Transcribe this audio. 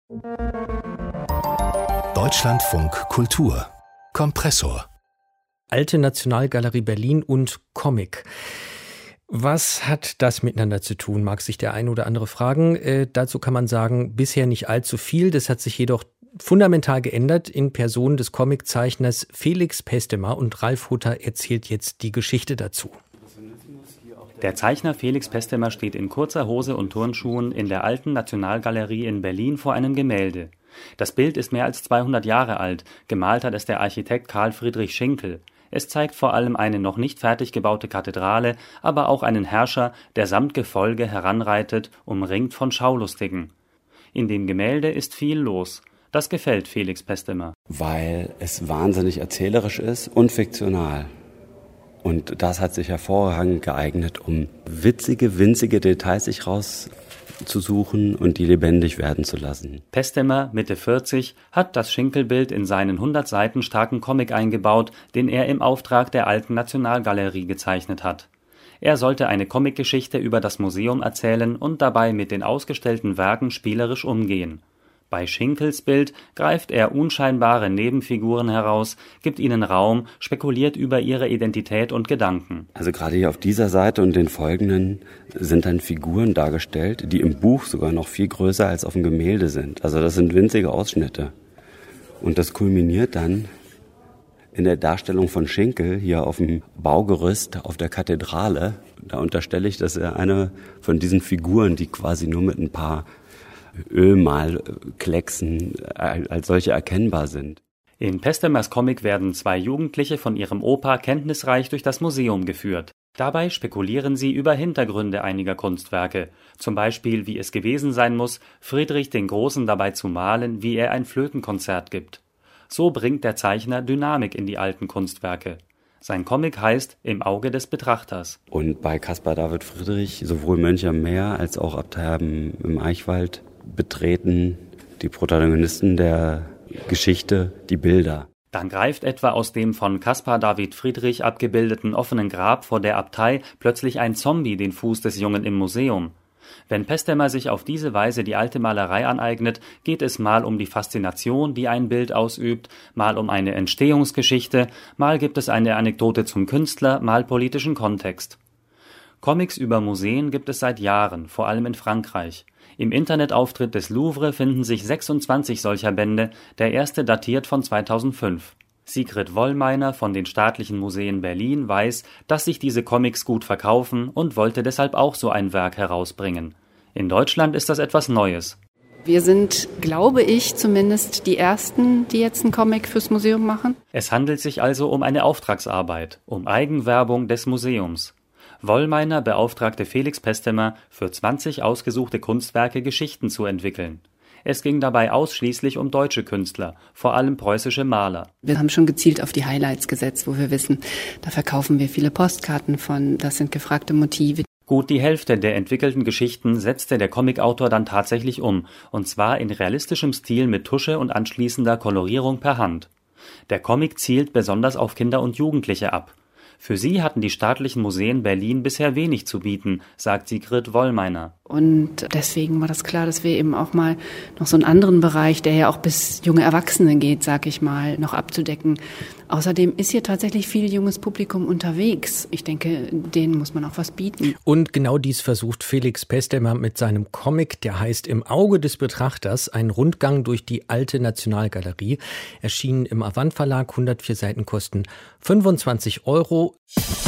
Deutschlandfunk Kultur Kompressor. Alte Nationalgalerie Berlin und Comic. Was hat das miteinander zu tun, mag sich der eine oder andere fragen. Dazu kann man sagen, bisher nicht allzu viel. Das hat sich jedoch fundamental geändert in Person des Comiczeichners Felix Pestemar, und Ralf Hutter erzählt jetzt die Geschichte dazu. Der Zeichner Felix Pestemar steht in kurzer Hose und Turnschuhen in der Alten Nationalgalerie in Berlin vor einem Gemälde. Das Bild ist mehr als 200 Jahre alt, gemalt hat es der Architekt Karl Friedrich Schinkel. Es zeigt vor allem eine noch nicht fertig gebaute Kathedrale, aber auch einen Herrscher, der samt Gefolge heranreitet, umringt von Schaulustigen. In dem Gemälde ist viel los. Das gefällt Felix Pestemar. Weil es wahnsinnig erzählerisch ist und fiktional. Und das hat sich hervorragend geeignet, um witzige, winzige Details sich rauszusuchen und die lebendig werden zu lassen. Pestemar, Mitte 40, hat das Schinkelbild in seinen 100 Seiten starken Comic eingebaut, den er im Auftrag der Alten Nationalgalerie gezeichnet hat. Er sollte eine Comicgeschichte über das Museum erzählen und dabei mit den ausgestellten Werken spielerisch umgehen. Bei Schinkels Bild greift er unscheinbare Nebenfiguren heraus, gibt ihnen Raum, spekuliert über ihre Identität und Gedanken. Also gerade hier auf dieser Seite und den folgenden sind dann Figuren dargestellt, die im Buch sogar noch viel größer als auf dem Gemälde sind. Also das sind winzige Ausschnitte. Und das kulminiert dann in der Darstellung von Schinkel hier auf dem Baugerüst auf der Kathedrale. Da unterstelle ich, dass er eine von diesen Figuren, die quasi nur mit ein paar Ölmalklecksen als solche erkennbar sind. In Pestemars Comic werden zwei Jugendliche von ihrem Opa kenntnisreich durch das Museum geführt. Dabei spekulieren sie über Hintergründe einiger Kunstwerke, zum Beispiel wie es gewesen sein muss, Friedrich den Großen dabei zu malen, wie er ein Flötenkonzert gibt. So bringt der Zeichner Dynamik in die alten Kunstwerke. Sein Comic heißt Im Auge des Betrachters. Und bei Caspar David Friedrich sowohl Mönch am Meer als auch Abtei im Eichwald betreten die Protagonisten der Geschichte die Bilder. Dann greift etwa aus dem von Caspar David Friedrich abgebildeten offenen Grab vor der Abtei plötzlich ein Zombie den Fuß des Jungen im Museum. Wenn Pestemar sich auf diese Weise die alte Malerei aneignet, geht es mal um die Faszination, die ein Bild ausübt, mal um eine Entstehungsgeschichte, mal gibt es eine Anekdote zum Künstler, mal politischen Kontext. Comics über Museen gibt es seit Jahren, vor allem in Frankreich. Im Internetauftritt des Louvre finden sich 26 solcher Bände, der erste datiert von 2005. Sigrid Wollmeiner von den Staatlichen Museen Berlin weiß, dass sich diese Comics gut verkaufen und wollte deshalb auch so ein Werk herausbringen. In Deutschland ist das etwas Neues. Wir sind, glaube ich, zumindest die Ersten, die jetzt einen Comic fürs Museum machen. Es handelt sich also um eine Auftragsarbeit, um Eigenwerbung des Museums. Wollmeiner beauftragte Felix Pestemar, für 20 ausgesuchte Kunstwerke Geschichten zu entwickeln. Es ging dabei ausschließlich um deutsche Künstler, vor allem preußische Maler. Wir haben schon gezielt auf die Highlights gesetzt, wo wir wissen, da verkaufen wir viele Postkarten von, das sind gefragte Motive. Gut die Hälfte der entwickelten Geschichten setzte der Comicautor dann tatsächlich um, und zwar in realistischem Stil mit Tusche und anschließender Kolorierung per Hand. Der Comic zielt besonders auf Kinder und Jugendliche ab. Für sie hatten die staatlichen Museen Berlin bisher wenig zu bieten, sagt Sigrid Wollmeiner. Und deswegen war das klar, dass wir eben auch mal noch so einen anderen Bereich, der ja auch bis junge Erwachsene geht, sag ich mal, noch abzudecken. Außerdem ist hier tatsächlich viel junges Publikum unterwegs. Ich denke, denen muss man auch was bieten. Und genau dies versucht Felix Pestemar mit seinem Comic, der heißt Im Auge des Betrachters, ein Rundgang durch die Alte Nationalgalerie. Erschienen im Avant Verlag, 104 Seiten kosten 25 €.